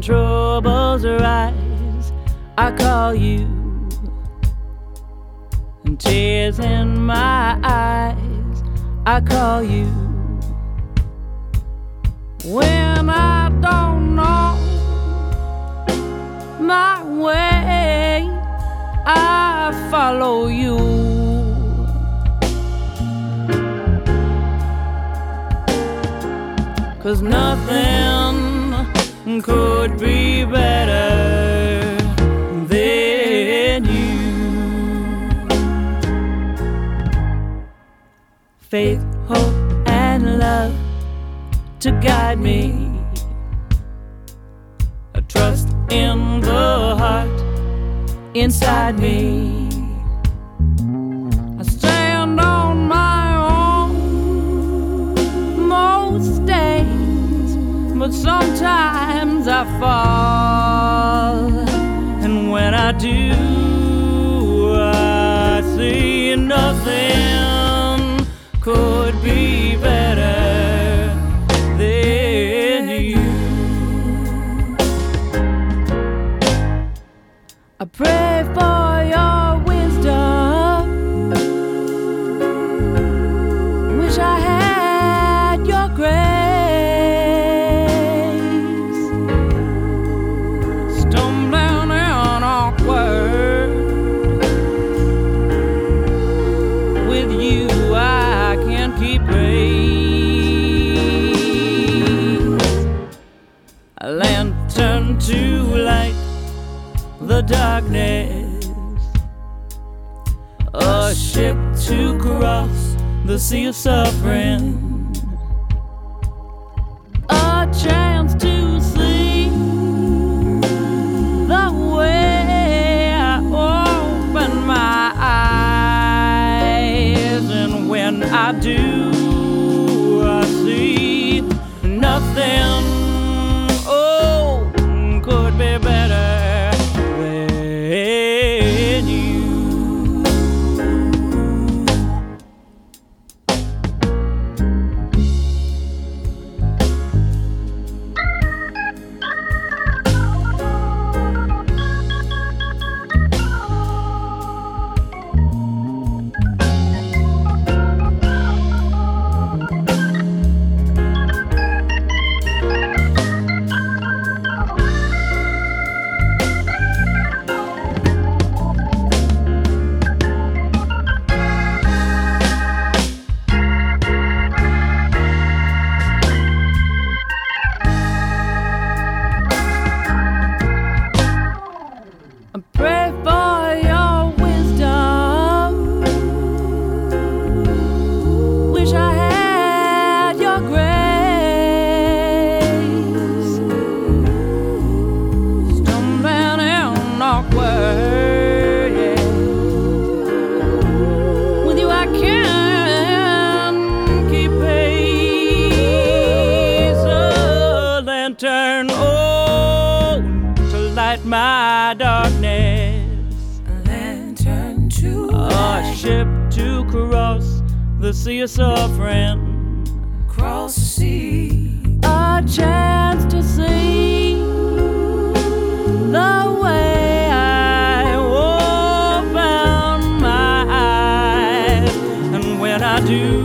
troubles arise, I call you. And tears in my eyes, I call you. When I don't know my way, I follow you. Cause nothing could be better than you. Faith, hope, and love to guide me. A trust in the heart inside me. I stand on my own most days, but sometimes I fall. And when I do, I see nothing could be better than you. I pray for your wisdom. Wish I had your grace. Stumbling and awkward. With you I can't keep pace. A lantern to light the darkness, a ship to cross the sea of suffering, a chance to see the way I open my eyes. And when I do, I see nothing could be better. Pray for your wisdom. Wish I had your grace. Stumbling and awkward, yeah. With you I can keep pace. A lantern to light my darkness. A ship to cross the sea of suffering, cross the sea, a chance to see the way I open my eyes. And when I do,